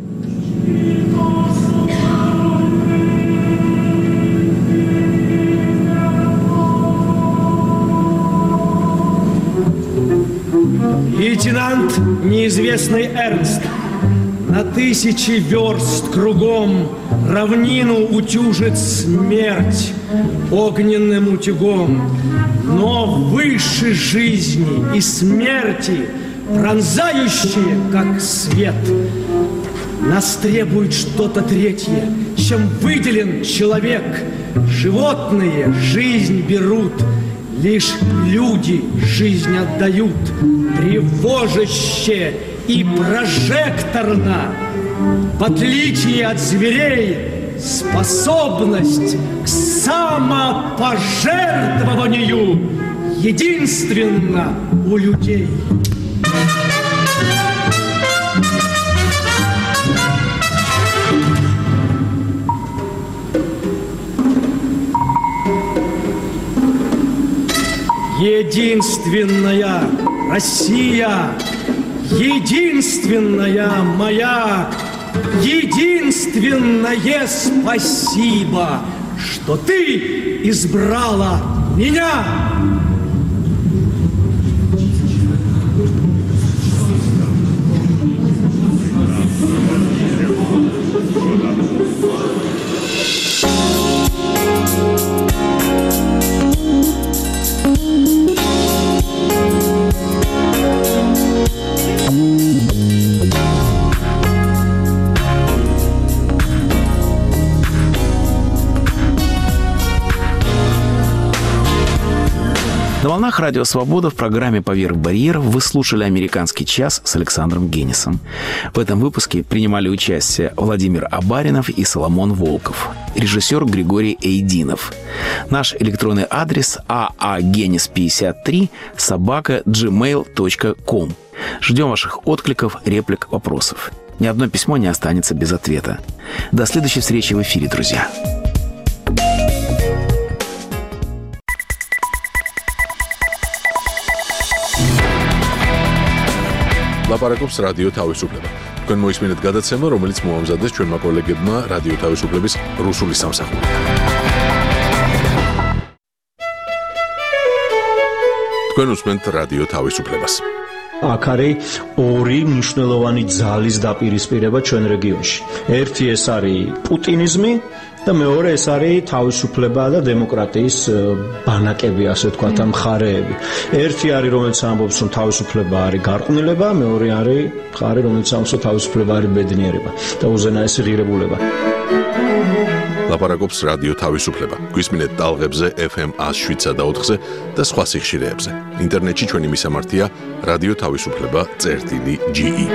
Лейтенант неизвестный Эрнст на тысячи верст кругом равнину утюжит смерть огненным утюгом. Но выше жизни и смерти, пронзающие, как свет, нас требует что-то третье, чем выделен человек. Животные жизнь берут, лишь люди жизнь отдают. Тревожаще и прожекторно, в отличие от зверей, способность к самопожертвованию единственна у людей. Единственная Россия, единственная моя, единственное спасибо, что ты избрала меня. На волнах Радио Свобода в программе «Поверх барьеров» вы слушали «Американский час» с Александром Генисом. В этом выпуске принимали участие Владимир Абаринов и Соломон Волков, режиссер Григорий Эйдинов. Наш электронный адрес а а генис пятьдесят три собака джи мейл точка ком. Ждем ваших откликов, реплик, вопросов. Ни одно письмо не останется без ответа. До следующей встречи в эфире, друзья. ლაპარაკობს რადიო თავისუფლება. თქვენ მოისმინეთ გადაცემა, რომელიც მოამზადეს ჩვენმა კოლეგებმა რადიო თავისუფლების რუსული სამსახური. თქვენ უსმენთ რადიო თავისუფლებას. აქ არის ორი მნიშვნელოვანი ძალის დაპირისპირება ჩვენ რეგიონში. ერთი ეს არის პუტინიზმი და მეორე ეს არის თავისუფლება და დემოკრატიის ბანაკები, ასე ვთქვათ, მხარეები. ერთი არის, რომელიც ამბობს, რომ თავისუფლება არის გარყვნილება, მეორე არის მხარე, რომელიც ამბობს, რომ თავისუფლება არის ბედნიერება და უზენაესი ღირებულება. ლაპარაკობს რადიო თავისუფლება. გვისმინეთ ტალღებზე ეფ ემ ას შვიდსა და ოთხზე და სხვა სიხშირეებზე. ინტერნეტში ჩვენი მისამართია რადიო თავისუფლება წერტილი ჯი ი.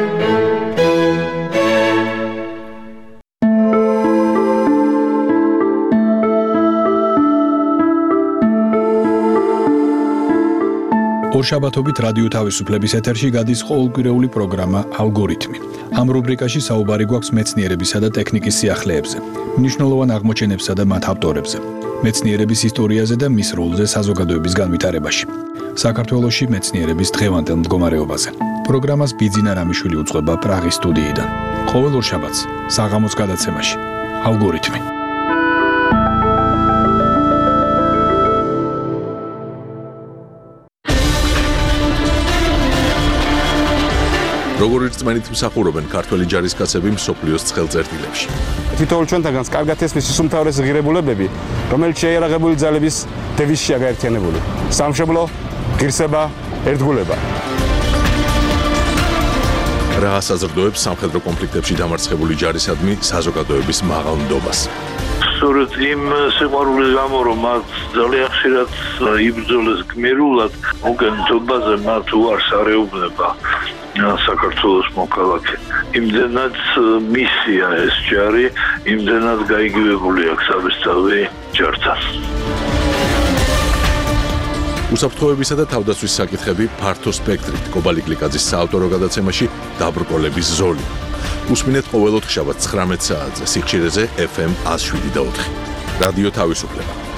ორშაბათობით რადიო თავისუფლების ეთერში გადის ყოველკვირეული პროგრამა ალგორითმი. ამ რუბრიკაში საუბარი გვაქვს მეცნიერებისა და ტექნიკის სიახლეებზე, მნიშვნელოვან აღმოჩენებსა და მათ ავტორებზე, მეცნიერების ისტორიაზე და მის როლზე საზოგადოების განვითარებაში, საქართველოში მეცნიერების დღევანდელ მდგომარეობაზე. პროგრამას ბიძინა რამიშვილი უწყება პრაღის სტუდიიდან. ყოველ ორშაბათს საღამოს გადაცემაში ალგორითმი. როგორ რწმენით მსახურობენ ქართველი ჯარისკაცები მსოფლიოს ცხელ წერტილებში. თითოეულ ჩვენთაგანს კარგად ესმის ის უმთავრესი ღირებულებები, რომელიც შეიარაღებული ძალების დევიზშია გაერთიანებული. სამშობლო, ღირსება, ერთგულება. რა ასაზრდოებს სამხედრო კონფლიქტებში დამარცხებული ჯარისადმი საზოგადოების მაღალ ნდობას. სწორედ იმ სიყვარულის გამო, რომ მათ ძალიან ხშირად იბრძოლეს გმირულად, მოგენთობაზე მათ უარს არეუბნება საქართველოს მოქალაქე. იმდენად მისია ეს ჯარი, იმდენად გაიგივებული აქვს საბესწავლი ჯართან. უსაფრთხოებისა და თავდაცვის საკითხები ფართო სპექტრით კობალი გლიკაძის საავტორო გადაცემაში დაბრკოლების ზოლი. უსმინეთ ყოველ ოთხშაბათს ცხრამეტ საათზე სიხშირეზე ეფ ემ ათს შვიდი და ოთხი. რადიო თავისუფლება.